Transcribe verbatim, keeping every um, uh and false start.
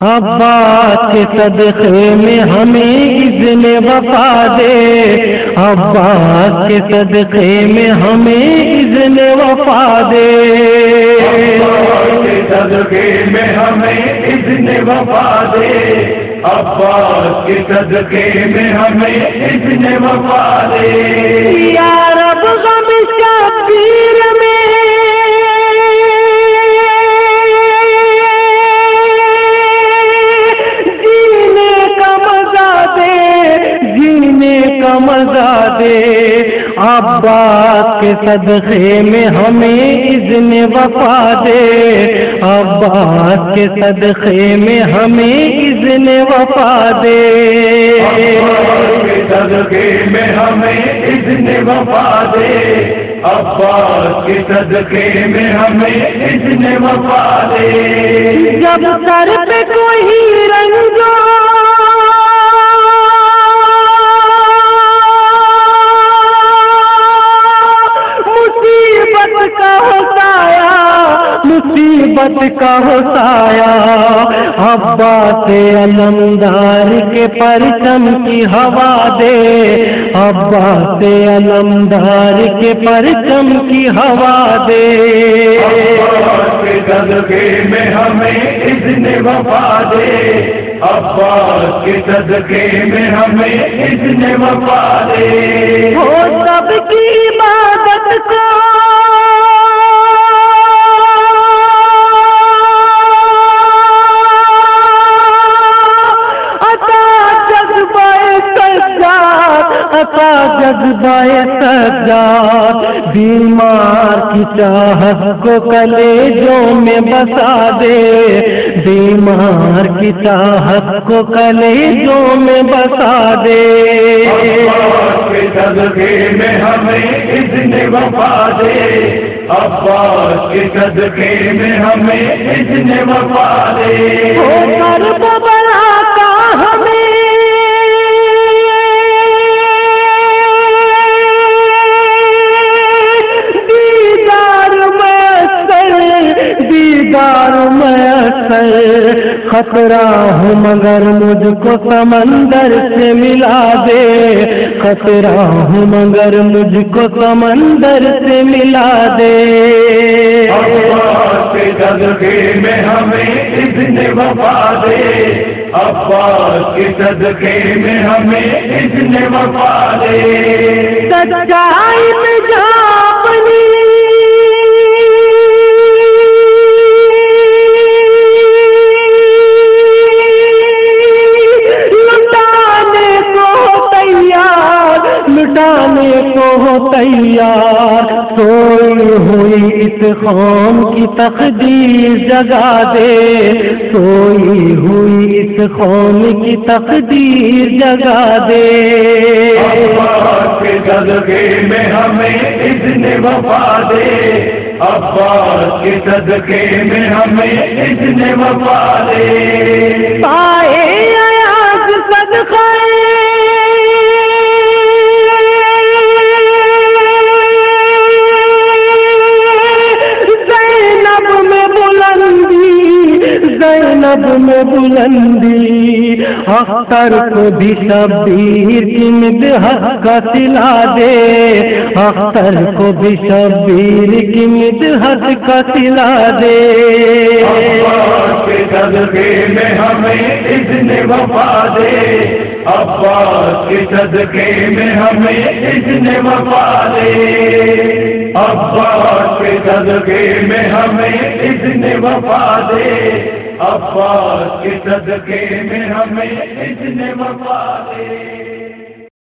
عباس کے صدقے میں ہمیں اذن وفا دے، عباس کے صدقے میں ہمیں اذن وفا دے، عباس کے صدقے میں ہمیں اذن وفا دے، عباس کے صدقے میں ہمیں اذن وفا دے، یا رب غم شبیر میں مزہ دے، عباس کے صدقے میں ہمیں اذن وفا دے، عباس کے صدقے میں ہمیں اذن وفا دے، عباس کے صدقے میں ہمیں اذن وفا دے، عباس کے صدقے میں ہمیں اذن وفا دے، جب سر پہ کوئی رنگو مصیبت کا ہو سایہ، عباس علمدار کے پرچم کی ہوا دے، عباس علمدار کے پرچم کی ہوا دے، عباس کے صدقے میں ہمیں اذن وفا دے، عباس کے صدقے میں ہمیں اذن وفا دے، وہ سب کی عبادت کو عطا جذبہ سجاد، بیمار کی چاہت کو کلیجوں میں بسا دے، بیمار کی چاہت کو کلیجوں میں بسا دے، عباس کے صدقے میں ہمیں اذن وفا دے، عباس کے صدقے میں ہمیں اذن وفا دے، وہ کرب بلا کا ہمیں دیدار میسر، خطرہ ہوں مگر مجھ کو سمندر سے ملا دے، خطرہ ہوں مگر مجھ کو سمندر سے ملا دے، عباس کے صدقے میں ہمیں اذن وفا دے، عباس کے صدقے میں ہمیں اذن وفا دے، سچائی میں جا اپنی لٹانے کو ہو تیار، سوئی ہوئی اس قوم کی تقدیر جگا دے، سوئی ہوئی اس قوم کی تقدیر جگا دے، عباس کے صدقے میں ہمیں اذن وفا دے، عباس کے صدقے میں ہمیں اذن وفا دے، پائے ایاز صدقہ زینب میں بلندی، اختر کو بھی شبیر کی مدحت کا سلا دے، اختر کو بھی شبیر کی مدحت کا سلا دے، عباس کے صدقے میں ہمیں اذن وفا دے، عباس کے صدقے میں ہمیں اذن وفا دے، عباس کے صدقے میں ہمیں اذن وفا دے، عباس کے صدقے میں ہمیں اذن وفا دے۔